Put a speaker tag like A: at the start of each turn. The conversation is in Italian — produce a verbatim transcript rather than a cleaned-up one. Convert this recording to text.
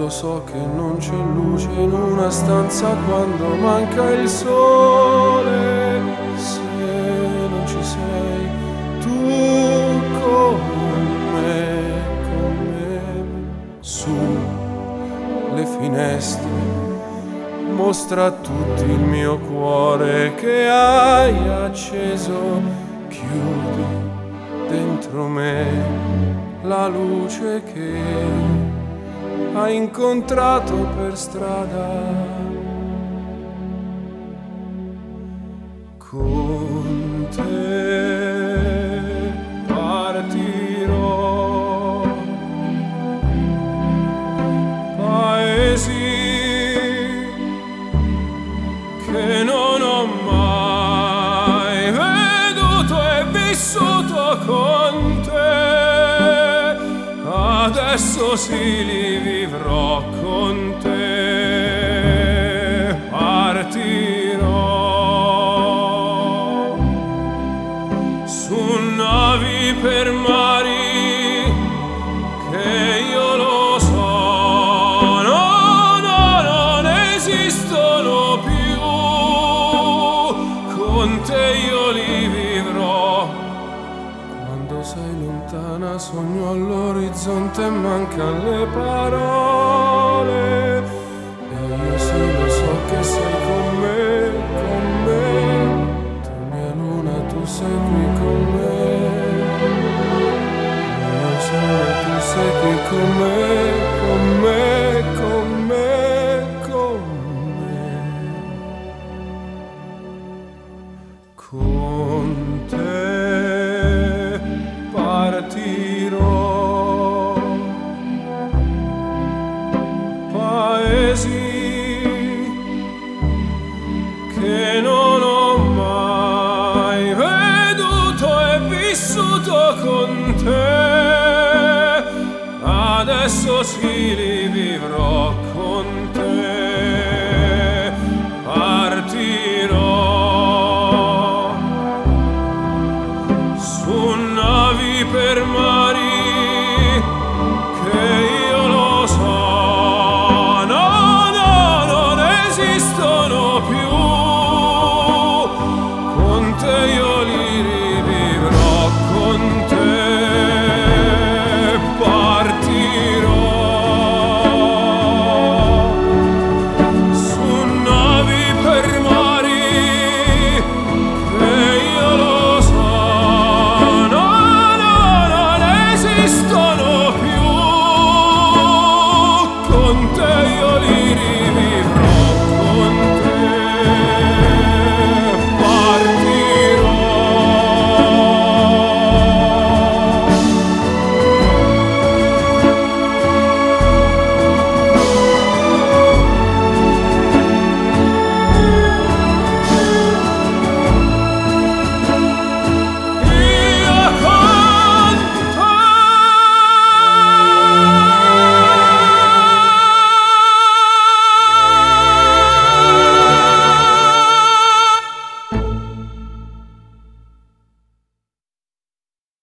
A: lo so che non c'è luce in una stanza quando manca il sole. Se non ci sei tu con me, con me, su le finestre mostra a tutti il mio cuore che hai acceso. Chiudi dentro me la luce che hai incontrato per strada. Con te partirò, paesi che non ho mai veduto e vissuto con te, adesso sì li vivrò con te. Partirò su navi per mari che io lo so, no, no, non esistono più, con te io li vivrò. Quando sei lontana sogno all'orizzonte e mancano le parole, e io sì lo so che sei con me, con me. Tu mia luna, tu sei qui con me, mio sole, tu sei qui con me, con me, con me, con me. Con te partirò, paesi che non ho mai veduto e vissuto con te, adesso sì li vivrò con te.